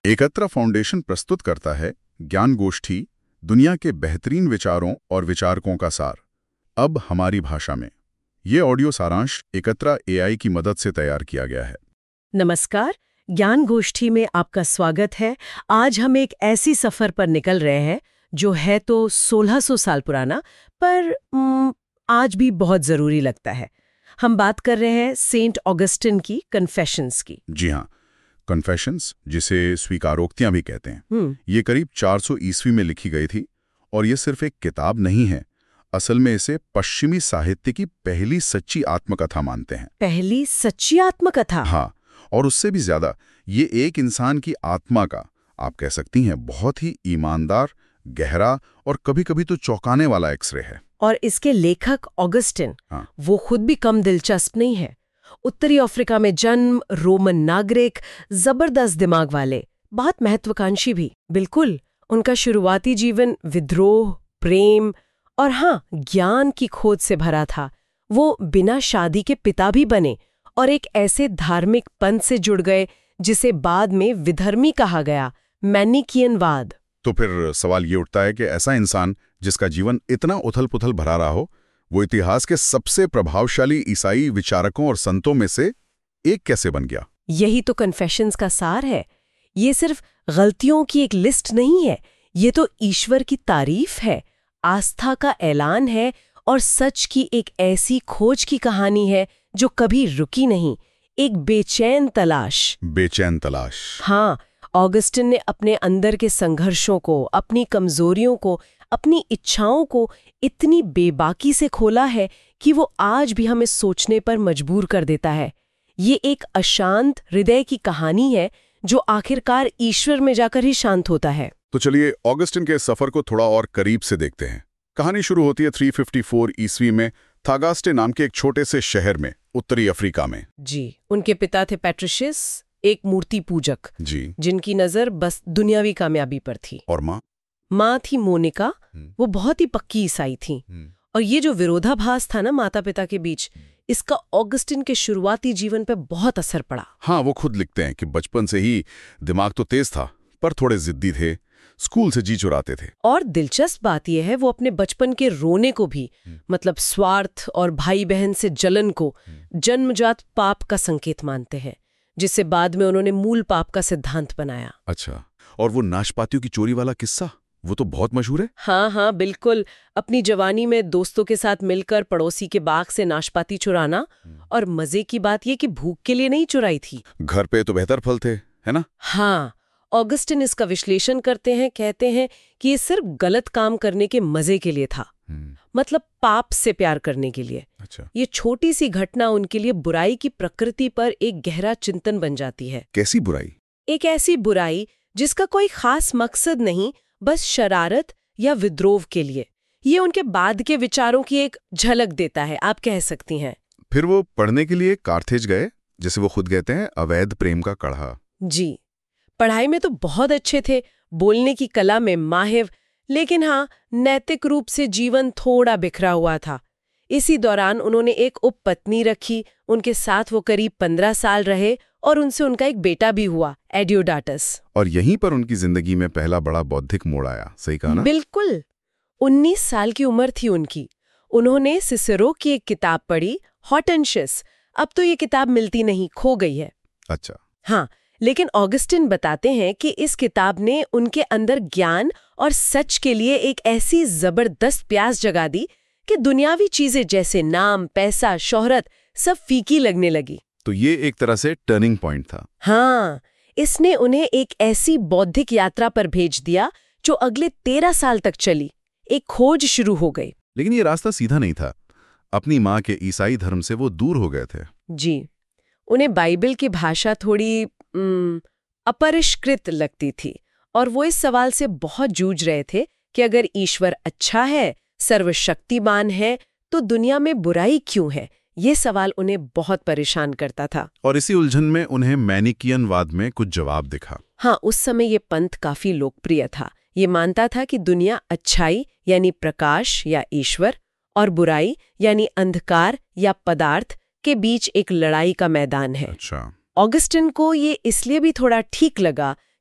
एकत्र फाउंडेशन प्रस्तुत करता है ज्ञान गोष्ठी, दुनिया के बेहतरीन विचारों और विचारकों का सार, अब हमारी भाषा में। ये ऑडियो सारांश एकत्र एआई की मदद से तैयार किया गया है। नमस्कार, ज्ञान गोष्ठी में आपका स्वागत है। आज हम एक ऐसी सफर पर निकल रहे हैं जो है तो 1600 साल पुराना, पर आज भी बहुत जरूरी लगता है। हम बात कर रहे हैं सेंट ऑगस्टिन की कन्फेशंस की। जी हाँ, कन्फेशंस, जिसे स्वीकारोक्तियां भी कहते हैं, ये करीब 400 ईस्वी में लिखी गई थी। और ये सिर्फ एक किताब नहीं है, असल में इसे पश्चिमी साहित्य की पहली सच्ची आत्मकथा मानते हैं। पहली सच्ची आत्मकथा? हाँ, और उससे भी ज्यादा, ये एक इंसान की आत्मा का, आप कह सकती हैं, बहुत ही ईमानदार, गहरा और कभी-कभी तो चौंकाने वाला एक्सरे है। और इसके लेखक ऑगस्टिन, वो खुद भी कम दिलचस्प नहीं है। उत्तरी अफ्रीका में जन्म, रोमन नागरिक, जबरदस्त दिमाग वाले, बहुत महत्वाकांक्षी भी। बिल्कुल, उनका शुरुआती जीवन विद्रोह, प्रेम और ज्ञान की खोज से भरा था। वो बिना शादी के पिता भी बने और एक ऐसे धार्मिक पंथ से जुड़ गए जिसे बाद में विधर्मी कहा गया, मैनिकियनवाद। तो फिर सवाल ये उठता है कि ऐसा इंसान जिसका जीवन इतना उथल-पुथल भरा रहा हो, वो इतिहास के सबसे प्रभावशाली ईसाई विचारकों और संतों में से एक कैसे बन गया? यही तो कन्फेशंस का सार है। ये सिर्फ गलतियों की एक लिस्ट नहीं है, ये तो ईश्वर की तारीफ है, आस्था का ऐलान है और सच की एक ऐसी खोज की कहानी है जो कभी रुकी नहीं, एक बेचैन तलाश। बेचैन तलाश। हाँ, ऑगस्टिन ने अपने अंदर के संघर्षों को, अपनी कमजोरियों को, अपनी इच्छाओं को इतनी बेबाकी से खोला है कि वो आज भी हमें सोचने पर मजबूर कर देता है। ये एक अशांत हृदय की कहानी है जो आखिरकार ईश्वर में जाकर ही शांत होता है। तो चलिए ऑगस्टिन के सफर को थोड़ा और करीब से देखते हैं। कहानी शुरू होती है 354 ईस्वी में थागास्टे नाम के एक छोटे से शहर में, उत्तरी अफ्रीका में। जी, उनके पिता थे पैट्रिशियस, एक मूर्ति पूजक जी, जिनकी नजर बस दुनियावी कामयाबी पर थी। और माँ थी मोनिका, वो बहुत ही पक्की ईसाई थी। और ये जो विरोधाभास था ना माता पिता के बीच, इसका ऑगस्टिन के शुरुआती जीवन पे बहुत असर पड़ा। हाँ, वो खुद लिखते हैं कि बचपन से ही दिमाग तो तेज था, पर थोड़े जिद्दी थे, स्कूल से जी चुराते थे। और दिलचस्प बात यह है, वो अपने बचपन के रोने को भी, मतलब स्वार्थ और भाई बहन से जलन को, जन्मजात पाप का संकेत मानते हैं, जिससे बाद में उन्होंने मूल पाप का सिद्धांत बनाया। अच्छा, और वो नाशपातियों की चोरी वाला किस्सा, वो तो बहुत मशहूर है। हाँ, बिल्कुल। अपनी जवानी में दोस्तों के साथ मिलकर पड़ोसी के बाग से नाशपाती चुराना, और मजे की बात ये कि भूख के लिए नहीं चुराई थी, घर पे तो बेहतर फल थे, है ना? हाँ, ऑगस्टिन इसका विश्लेषण करते हैं, कहते हैं कि ये सिर्फ गलत काम करने के मजे के लिए था, मतलब पाप से प्यार करने के लिए। अच्छा। ये छोटी सी घटना उनके लिए बुराई की प्रकृति पर एक गहरा चिंतन बन जाती है। कैसी बुराई? एक ऐसी बुराई जिसका कोई खास मकसद नहीं, बस शरारत या विद्रोह के लिए। ये उनके बाद के विचारों की एक झलक देता है, आप कह सकती हैं। फिर वो पढ़ने के लिए कार्थेज गए, जैसे वो खुद कहते हैं, अवैध प्रेम का कढ़ा। जी, पढ़ाई में तो बहुत अच्छे थे, बोलने की कला में माहिर, लेकिन नैतिक रूप से जीवन थोड़ा बिखरा हुआ था। इसी दौरान उन्होंने एक उपपत्नी रखी, उनके साथ वो करीब 15 साल रहे और उनसे उनका एक बेटा भी हुआ, एडियोडाटस। और यहीं पर उनकी जिंदगी में पहला बड़ा बौद्धिक मोड़ आया, सही कहा ना? बिल्कुल। 19 साल की उम्र थी उनकी। उन्होंने सिसेरो की एक किताब पढ़ी, हॉर्टेंशियस। अब तो ये किताब मिलती नहीं, खो गई है। अच्छा। हाँ, लेकिन ऑगस्टिन बताते हैं कि इस किताब ने उनके अंदर ज्ञान और सच के लिए एक ऐसी जबरदस्त प्यास जगा दी कि दुनियावी चीजें जैसे नाम, पैसा, शोहरत सब फीकी लगने लगी। तो ये एक तरह से टर्निंग पॉइंट था। हाँ, इसने उन्हें एक ऐसी बौद्धिक यात्रा पर भेज दिया जो अगले 13 साल तक चली। एक खोज शुरू हो गई। लेकिन ये रास्ता सीधा नहीं था। अपनी माँ के ईसाई धर्म से वो दूर हो गए थे। जी, उन्हें बाइबल की भाषा थोड़ी अपरिष्कृत लगती थी और वो इस सवाल से बहुत जूझ रहे थे कि अगर ईश्वर अच्छा है, सर्वशक्तिमान है, तो दुनिया में बुराई क्यों है? ये सवाल उन्हें बहुत परेशान करता था। और इसी उलझन में उन्हें मैनिकियनवाद में कुछ जवाब दिखा। हाँ, उस समय ये पंथ काफी लोकप्रिय था। ये मानता था कि दुनिया अच्छाई यानी प्रकाश या ईश्वर और बुराई यानी अंधकार या पदार्थ के बीच एक लड़ाई का मैदान है। अच्छा। ऑगस्टिन को ये इसलिए भी थोड़ा ठीक लगा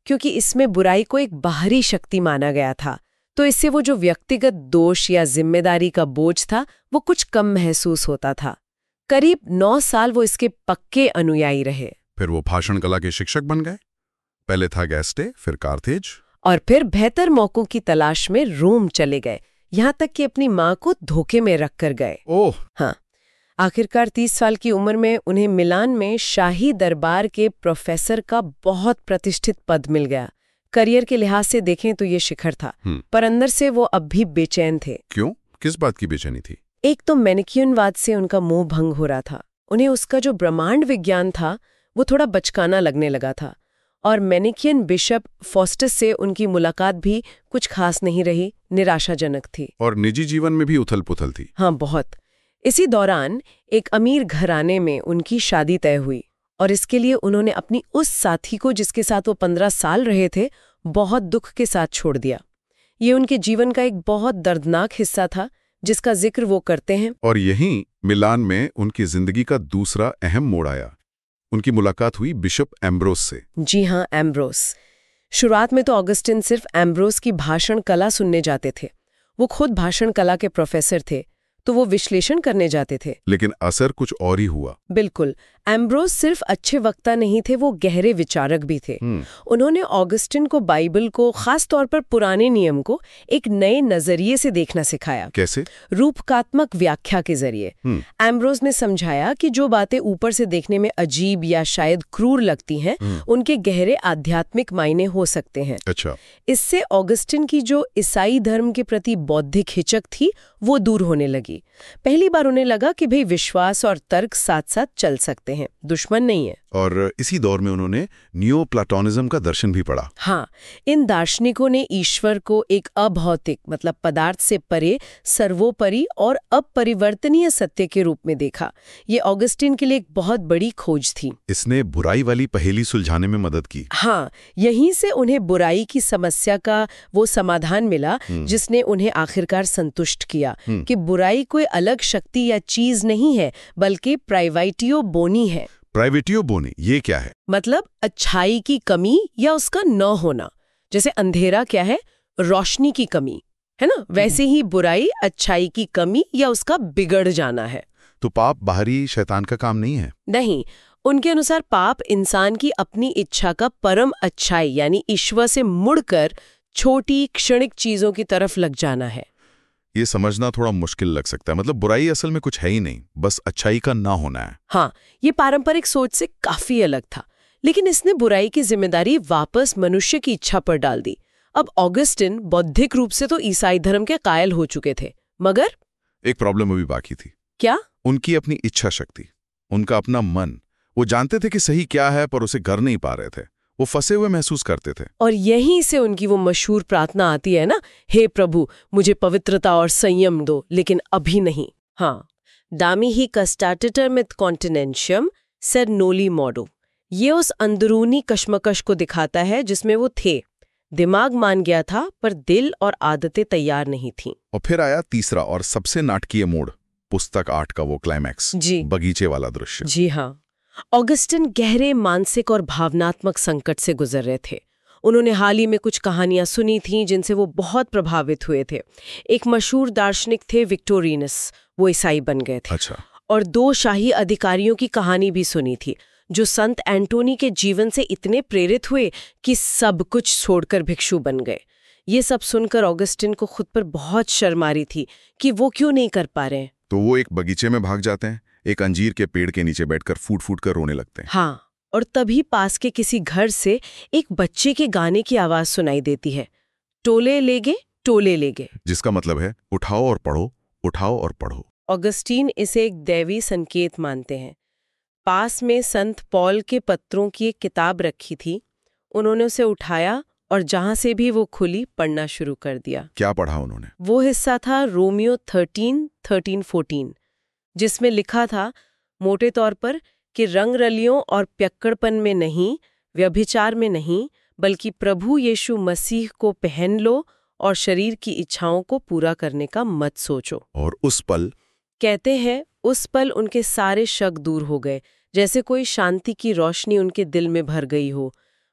क्योंकि इसमें बुराई को एक बाहरी शक्ति माना गया था, तो इससे वो जो व्यक्तिगत दोष या जिम्मेदारी का बोझ था वो कुछ कम महसूस होता था। करीब 9 साल वो इसके पक्के अनुयायी रहे। फिर वो भाषण कला के शिक्षक बन गए। पहले था गैस्टे, फिर कार्थेज, और फिर बेहतर मौकों की तलाश में रोम चले गए, यहाँ तक कि अपनी माँ को धोखे में रख कर गए। ओह! हाँ, आखिरकार 30 साल की उम्र में उन्हें मिलान में शाही दरबार के प्रोफेसर का बहुत प्रतिष्ठित पद मिल गया। करियर के लिहाज से देखें तो ये शिखर था, पर अंदर से वो अब भी बेचैन थे। क्यों? किस बात की बेचैनी थी? एक तो मैनिकियनवाद से उनका मोह भंग हो रहा था। उन्हें उसका जो ब्रह्मांड विज्ञान था वो थोड़ा बचकाना लगने लगा था, और मैनिकियन बिशप फॉस्टस से उनकी मुलाकात भी कुछ खास नहीं रही, निराशाजनक थी। और निजी जीवन में भी उथल-पुथल थी। हाँ, बहुत। इसी दौरान एक अमीर घराने में उनकी शादी तय हुई, और इसके लिए उन्होंने अपनी उस साथी को जिसके साथ वो 15 साल रहे थे बहुत दुख के साथ छोड़ दिया। ये उनके जीवन का एक बहुत दर्दनाक हिस्सा था जिसका जिक्र वो करते हैं। और यहीं मिलान में उनकी जिंदगी का दूसरा अहम मोड़ आया। उनकी मुलाकात हुई बिशप एम्ब्रोस से। जी हाँ, एम्ब्रोस। शुरुआत में तो ऑगस्टिन सिर्फ एम्ब्रोस की भाषण कला सुनने जाते थे। वो खुद भाषण कला के प्रोफेसर थे, तो वो विश्लेषण करने जाते थे। लेकिन असर कुछ और ही हुआ। बिल्कुल। एम्ब्रोस सिर्फ अच्छे वक्ता नहीं थे, वो गहरे विचारक भी थे। उन्होंने ऑगस्टिन को बाइबल को, खास तौर पर पुराने नियम को, एक नए नजरिए से देखना सिखाया। कैसे? रूपकात्मक व्याख्या के जरिए। एम्ब्रोस ने समझाया कि जो बातें ऊपर से देखने में अजीब या शायद क्रूर लगती हैं, उनके गहरे आध्यात्मिक मायने हो सकते हैं। अच्छा। इससे ऑगस्टिन की जो ईसाई धर्म के प्रति बौद्धिक हिचक थी वो दूर होने लगी। पहली बार उन्हें लगा कि भाई विश्वास और तर्क साथ साथ चल सकते हैं, दुश्मन नहीं है। और इसी दौर में उन्होंने नियो प्लाटोनिज्म का दर्शन भी पढ़ा। हाँ, इन दार्शनिकों ने ईश्वर को एक अभौतिक, मतलब पदार्थ से परे, सर्वोपरि और अपरिवर्तनीय सत्य के रूप में देखा। ये ऑगस्टिन के लिए एक बहुत बड़ी खोज थी। इसने बुराई वाली पहेली सुलझाने में मदद की। हाँ, यहीं से उन्हें बुराई की समस्या का वो समाधान मिला जिसने उन्हें आखिरकार संतुष्ट किया कि बुराई कोई अलग शक्ति या चीज नहीं है, बल्कि प्राइवेटियो बोनी है। प्राइवेटियो बोनी, ये क्या है? मतलब अच्छाई की कमी या उसका न होना। जैसे अंधेरा क्या है? रोशनी की कमी है ना, वैसे ही बुराई अच्छाई की कमी या उसका बिगड़ जाना है। तो पाप बाहरी शैतान का काम नहीं है? नहीं, उनके अनुसार पाप इंसान की अपनी इच्छा का परम अच्छाई यानी ईश्वर से मुड़कर छोटी क्षणिक चीजों की तरफ लग जाना है। ये समझना थोड़ा मुश्किल लग सकता है। मतलब बुराई असल में कुछ है ही नहीं, बस अच्छाई का ना होना है। हाँ, ये पारंपरिक सोच से काफी अलग था, लेकिन इसने बुराई की जिम्मेदारी वापस मनुष्य की इच्छा पर डाल दी। अब ऑगस्टिन बौद्धिक रूप से तो ईसाई धर्म के कायल हो चुके थे, मगर एक प्रॉब्लम अभी बाकी थी। क्या? उनकी अपनी इच्छा शक्ति, उनका अपना मन। वो जानते थे कि सही क्या है, पर उसे कर नहीं पा रहे थे। वो फंसे हुए महसूस करते थे। और यहीं से उनकी वो मशहूर प्रार्थना आती है ना, हे प्रभु, मुझे पवित्रता और संयम दो, लेकिन अभी नहीं। हाँ, दामी ही कस्टाटिटर मिथ कॉन्टिनेंशियम सर नोली मॉडो। ये उस अंदरूनी कश्मकश को दिखाता है जिसमें वो थे। दिमाग मान गया था, पर दिल और आदतें तैयार नहीं थीं। और फिर आया तीसरा और सबसे नाटकीय मोड़, पुस्तक 8 का वो क्लाइमैक्स, जी, बगीचे वाला दृश्य। जी हाँ। ऑगस्टिन गहरे मानसिक और भावनात्मक संकट से गुजर रहे थे। उन्होंने हाल ही में कुछ कहानियां सुनी थीं जिनसे वो बहुत प्रभावित हुए थे। एक मशहूर दार्शनिक थे विक्टोरियनस, वो ईसाई बन गए थे। अच्छा। और 2 शाही अधिकारियों की कहानी भी सुनी थी जो संत एंटोनी के जीवन से इतने प्रेरित हुए कि सब कुछ छोड़कर भिक्षु बन गए। ये सब सुनकर ऑगस्टिन को खुद पर बहुत शर्म आ रही थी कि वो क्यों नहीं कर पा रहे हैं। तो वो एक बगीचे में भाग जाते हैं, एक अंजीर के पेड़ के नीचे बैठकर फूट फूट कर रोने लगते हैं। हाँ, और तभी पास के किसी घर से एक बच्चे के गाने की आवाज सुनाई देती है, टोले लेगे टोले लेगे, जिसका मतलब है उठाओ और पढ़ो, उठाओ और पढ़ो। ऑगस्टीन इसे एक दैवी संकेत मानते हैं। पास में संत पॉल के पत्रों की एक किताब रखी थी, उन्होंने उसे उठाया और जहां से भी वो खुली पढ़ना शुरू कर दिया। क्या पढ़ा उन्होंने? वो हिस्सा था रोमियो 13:13-14, जिसमें लिखा था मोटे तौर पर कि रंग रलियों और प्यक्कड़पन में नहीं, व्यभिचार में नहीं, बल्कि प्रभु यीशु मसीह को पहन लो और शरीर की इच्छाओं को पूरा करने का मत सोचो। और उस पल, कहते हैं, उस पल उनके सारे शक दूर हो गए, जैसे कोई शांति की रोशनी उनके दिल में भर गई हो।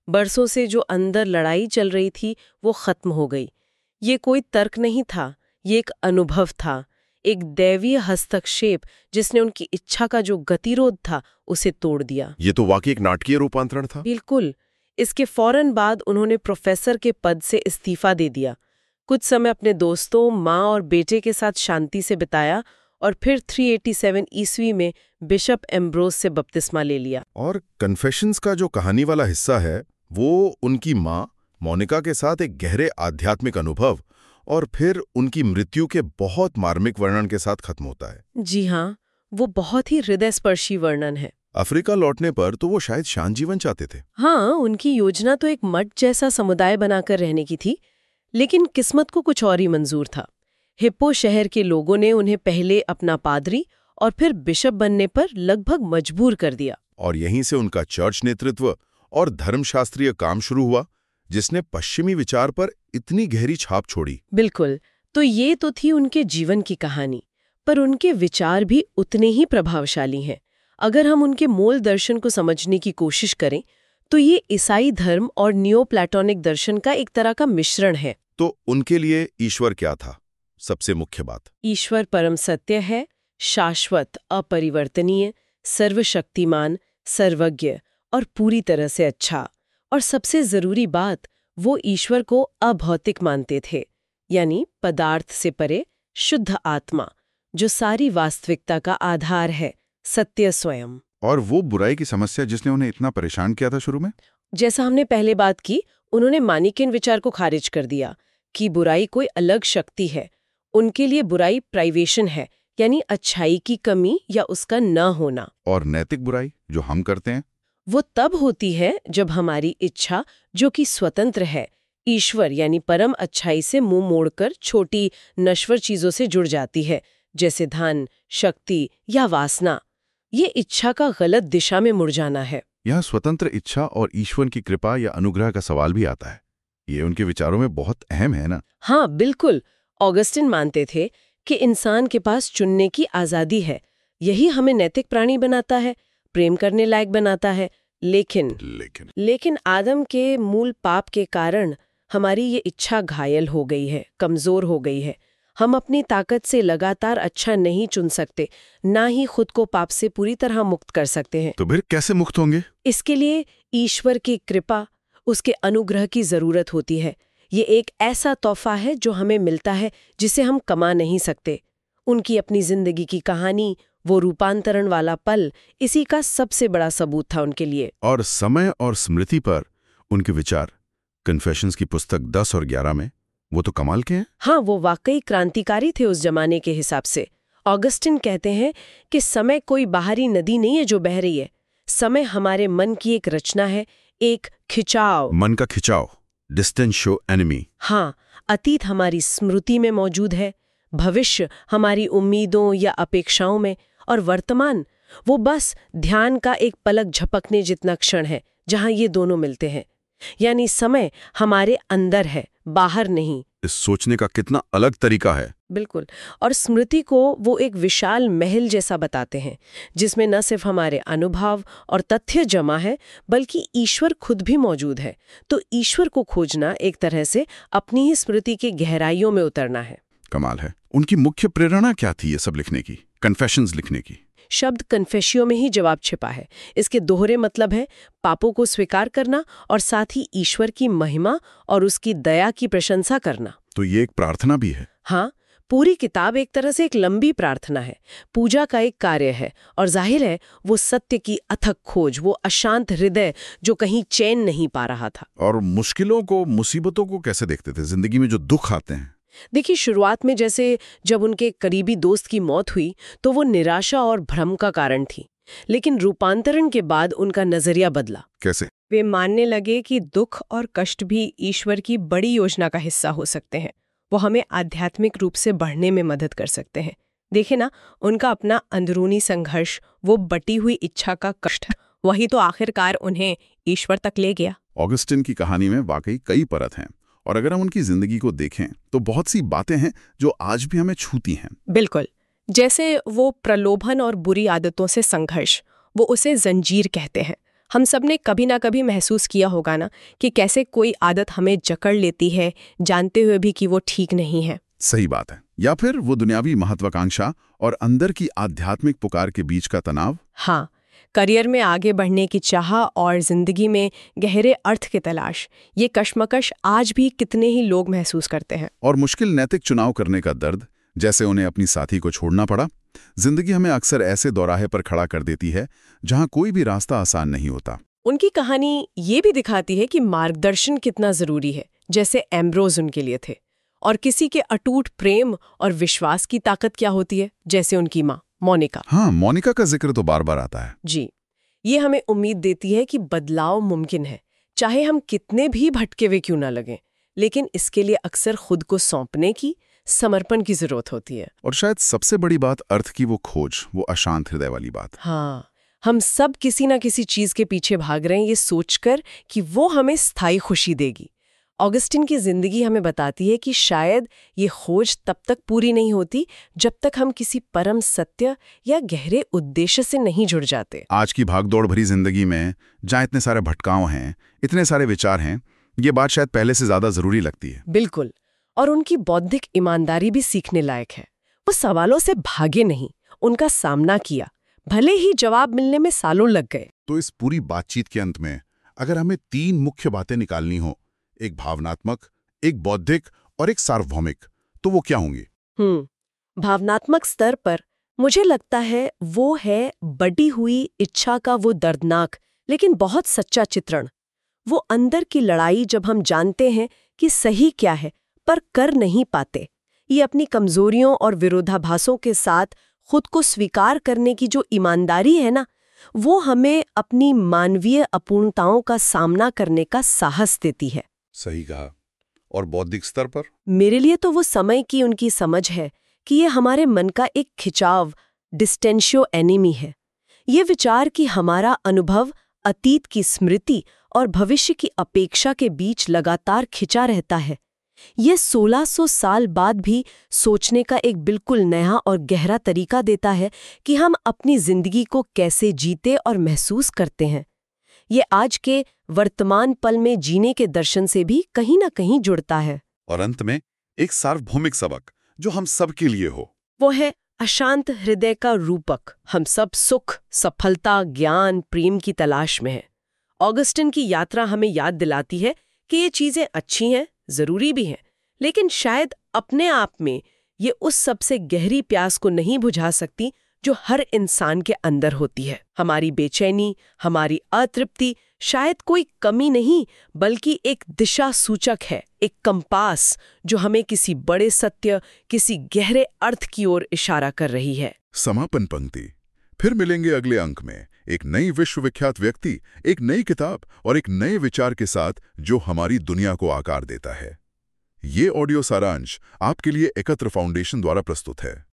बरसों से जो अंदर लड़ाई चल रही थी वो खत्म हो गई। ये कोई तर्क नहीं था, ये एक अनुभव था, एक दैवीय हस्तक्षेप जिसने उनकी इच्छा का जो गतिरोध था उसे तोड़ दिया। ये तो वाकई एक नाटकीय रूपांतरण था। बिल्कुल। इसके फौरन बाद उन्होंने प्रोफेसर के पद से इस्तीफा दे दिया, कुछ समय अपने दोस्तों, माँ और बेटे के साथ शांति से बिताया और फिर 387 ईस्वी में बिशप एम्ब्रोस से बपतिस्मा ले लिया। और कन्फेशंस का जो कहानी वाला हिस्सा है वो उनकी माँ मोनिका के साथ एक गहरे आध्यात्मिक अनुभव और फिर उनकी मृत्यु के बहुत मार्मिक वर्णन के साथ खत्म होता है। जी हाँ, वो बहुत ही हृदयस्पर्शी वर्णन है। अफ्रीका लौटने पर तो वो शायद शांत जीवन चाहते थे। हाँ, उनकी योजना तो एक मठ जैसा समुदाय बनाकर रहने की थी, लेकिन किस्मत को कुछ और ही मंजूर था। हिप्पो शहर के लोगों ने उन्हें पहले अपना पादरी और फिर बिशप बनने पर लगभग मजबूर कर दिया। और यहीं से उनका चर्च नेतृत्व और धर्मशास्त्रीय काम शुरू हुआ, जिसने पश्चिमी विचार पर इतनी गहरी छाप छोड़ी। बिल्कुल। तो ये तो थी उनके जीवन की कहानी, पर उनके विचार भी उतने ही प्रभावशाली हैं। अगर हम उनके मूल दर्शन को समझने की कोशिश करें तो ये ईसाई धर्म और नियो प्लेटोनिक दर्शन का एक तरह का मिश्रण है। तो उनके लिए ईश्वर क्या था? सबसे मुख्य बात, ईश्वर परम सत्य है, शाश्वत, अपरिवर्तनीय, सर्वशक्तिमान, सर्वज्ञ और पूरी तरह से अच्छा। और सबसे जरूरी बात, वो ईश्वर को अभौतिक मानते थे, यानी पदार्थ से परे, शुद्ध आत्मा, जो सारी वास्तविकता का आधार है, सत्य स्वयं। और वो बुराई की समस्या जिसने उन्हें इतना परेशान किया था शुरू में, जैसा हमने पहले बात की, उन्होंने मानिकेन विचार को खारिज कर दिया कि बुराई कोई अलग शक्ति है। उनके लिए बुराई प्राइवेशन है, यानी अच्छाई की कमी या उसका न होना। और नैतिक बुराई जो हम करते हैं वो तब होती है जब हमारी इच्छा, जो कि स्वतंत्र है, ईश्वर यानी परम अच्छाई से मुंह मोड़कर छोटी नश्वर चीजों से जुड़ जाती है, जैसे धन, शक्ति या वासना। ये इच्छा का गलत दिशा में मुड़ जाना है। यहाँ स्वतंत्र इच्छा और ईश्वर की कृपा या अनुग्रह का सवाल भी आता है। ये उनके विचारों में बहुत अहम है ना? हाँ, बिल्कुल। ऑगस्टिन मानते थे कि इंसान के पास चुनने की आजादी है, यही हमें नैतिक प्राणी बनाता है, प्रेम करने लायक बनाता है। लेकिन आदम के मूल पाप के कारण हमारी ये इच्छा घायल हो गई है, कमजोर हो गई है। हम अपनी ताकत से लगातार अच्छा नहीं चुन सकते, ना ही खुद को पाप से पूरी तरह मुक्त कर सकते हैं। तो फिर कैसे मुक्त होंगे? इसके लिए ईश्वर की कृपा, उसके अनुग्रह की जरूरत होती है। ये एक ऐसा तोहफा है जो हमें मिलता है, जिसे हम कमा नहीं सकते। उनकी अपनी जिंदगी की कहानी, वो रूपांतरण वाला पल, इसी का सबसे बड़ा सबूत था उनके लिए। और समय और स्मृति पर उनके विचार कन्फेशंस की पुस्तक 10 और 11 में, वो तो कमाल के हैं। हाँ, वो वाकई क्रांतिकारी थे उस जमाने के हिसाब से। ऑगस्टिन कहते हैं कि समय कोई बाहरी नदी नहीं है जो बह रही है, समय हमारे मन की एक रचना है, एक खिंचाव। मन का खिंचाव, डिस्टेंस शो एनिमी। हाँ, अतीत हमारी स्मृति में मौजूद है, भविष्य हमारी उम्मीदों या अपेक्षाओं में, और वर्तमान वो बस ध्यान का एक पलक झपकने जितना क्षण है जहां ये दोनों मिलते हैं। यानी समय हमारे अंदर है, बाहर नहीं। इस सोचने का कितना अलग तरीका है। बिल्कुल। और स्मृति को वो एक विशाल महल जैसा बताते हैं, जिसमें न सिर्फ हमारे अनुभव और तथ्य जमा है, बल्कि ईश्वर खुद भी मौजूद है। तो ईश्वर को खोजना एक तरह से अपनी ही स्मृति की गहराइयों में उतरना है। कमाल है। उनकी मुख्य प्रेरणा क्या थी ये सब लिखने की, कन्फेशंस लिखने की? शब्द कन्फेशियो में ही जवाब छिपा है। इसके दोहरे मतलब है पापों को स्वीकार करना और साथ ही ईश्वर की महिमा और उसकी दया की प्रशंसा करना। तो ये एक प्रार्थना भी है। हाँ, पूरी किताब एक तरह से एक लंबी प्रार्थना है, पूजा का एक कार्य है, और जाहिर है वो सत्य की अथक खोज, वो अशांत हृदय जो कहीं चैन नहीं पा रहा था। और मुश्किलों को, मुसीबतों को कैसे देखते थे? जिंदगी में जो दुख आते हैं। देखिए, शुरुआत में जैसे जब उनके करीबी दोस्त की मौत हुई तो वो निराशा और भ्रम का कारण थी, लेकिन रूपांतरण के बाद उनका नजरिया बदला। कैसे? वे मानने लगे कि दुख और कष्ट भी ईश्वर की बड़ी योजना का हिस्सा हो सकते हैं। वो हमें आध्यात्मिक रूप से बढ़ने में मदद कर सकते हैं। देखे ना, उनका अपना अंदरूनी संघर्ष, वो बटी हुई इच्छा का कष्ट, वही तो आखिरकार उन्हें ईश्वर तक ले गया। ऑगस्टिन की कहानी में वाकई कई परत हैं, और अगर हम उनकी जिंदगी को देखें तो बहुत सी बातें हैं जो आज भी हमें छूती हैं। बिल्कुल। जैसे वो प्रलोभन और बुरी आदतों से संघर्ष, वो उसे जंजीर कहते हैं। हम सब ने कभी ना कभी महसूस किया होगा ना कि कैसे कोई आदत हमें जकड़ लेती है, जानते हुए भी कि वो ठीक नहीं है। सही बात है। या फिर वो दुनियावी महत्वाकांक्षा और अंदर की आध्यात्मिक पुकार के बीच का तनाव। हाँ, करियर में आगे बढ़ने की चाह और जिंदगी में गहरे अर्थ की तलाश, ये कश्मकश आज भी कितने ही लोग महसूस करते हैं। और मुश्किल नैतिक चुनाव करने का दर्द, जैसे उन्हें अपनी साथी को छोड़ना पड़ा। जिंदगी हमें अक्सर ऐसे दौराहे पर खड़ा कर देती है जहां कोई भी रास्ता आसान नहीं होता। उनकी कहानी ये भी दिखाती है कि मार्गदर्शन कितना जरूरी है, जैसे एम्ब्रोज उनके लिए थे, और किसी के अटूट प्रेम और विश्वास की ताकत क्या होती है, जैसे उनकी माँ मोनिका। हाँ, मोनिका का जिक्र तो बार बार आता है। जी, ये हमें उम्मीद देती है कि बदलाव मुमकिन है, चाहे हम कितने भी भटके हुए क्यों ना लगें, लेकिन इसके लिए अक्सर खुद को सौंपने की, समर्पण की जरूरत होती है। और शायद सबसे बड़ी बात अर्थ की वो खोज, वो अशांत हृदय वाली बात। हाँ, हम सब किसी ना किसी चीज के पीछे भाग रहे हैं ये सोचकर कि वो हमें स्थायी खुशी देगी। ऑगस्टिन की जिंदगी हमें बताती है कि शायद ये खोज तब तक पूरी नहीं होती जब तक हम किसी परम सत्य या गहरे उद्देश्य से नहीं जुड़ जाते। आज की भागदौड़ भरी जिंदगी में जहाँ इतने सारे भटकाव हैं, इतने सारे विचार हैं, ये बात शायद पहले से ज्यादा जरूरी लगती है। बिल्कुल। और उनकी बौद्धिक ईमानदारी भी सीखने लायक है। वो सवालों से भागे नहीं, उनका सामना किया, भले ही जवाब मिलने में सालों लग गए। तो इस पूरी बातचीत के अंत में अगर हमें 3 मुख्य बातें निकालनी हो, एक भावनात्मक, एक बौद्धिक और एक सार्वभौमिक, तो वो क्या होंगी? भावनात्मक स्तर पर मुझे लगता है वो है बढ़ी हुई इच्छा का वो दर्दनाक लेकिन बहुत सच्चा चित्रण। वो अंदर की लड़ाई जब हम जानते हैं कि सही क्या है पर कर नहीं पाते। ये अपनी कमजोरियों और विरोधाभासों के साथ खुद को स्वीकार करने की जो ईमानदारी है ना, वो हमें अपनी मानवीय अपूर्णताओं का सामना करने का साहस देती है। सही कहा। और बौद्धिक स्तर पर? मेरे लिए तो वो समय की उनकी समझ है कि ये हमारे मन का एक खिंचाव, डिस्टेंशियो एनिमी है। ये विचार कि हमारा अनुभव अतीत की स्मृति और भविष्य की अपेक्षा के बीच लगातार खिंचा रहता है। ये 1600 साल बाद भी सोचने का एक बिल्कुल नया और गहरा तरीका देता है कि हम अपनी जिंदगी को कैसे जीते और महसूस करते हैं। ये आज के वर्तमान पल में जीने के दर्शन से भी कहीं ना कहीं जुड़ता है। और अंत में एक सार्वभौमिक सबक जो हम सब के लिए हो, वो है अशांत हृदय का रूपक। हम सब सुख, सफलता, ज्ञान, प्रेम की तलाश में हैं। ऑगस्टिन की यात्रा हमें याद दिलाती है कि ये चीजें अच्छी हैं, जरूरी भी हैं, लेकिन शायद अपने आप में ये उस सबसे गहरी प्यास को नहीं बुझा सकती जो हर इंसान के अंदर होती है। हमारी बेचैनी, हमारी अतृप्ति शायद कोई कमी नहीं बल्कि एक दिशा सूचक है, एक कंपास जो हमें किसी बड़े सत्य, किसी गहरे अर्थ की ओर इशारा कर रही है। समापन पंक्ति। फिर मिलेंगे अगले अंक में एक नई विश्वविख्यात व्यक्ति, एक नई किताब और एक नए विचार के साथ जो हमारी दुनिया को आकार देता है। ये ऑडियो सारांश आपके लिए एकत्र फाउंडेशन द्वारा प्रस्तुत है।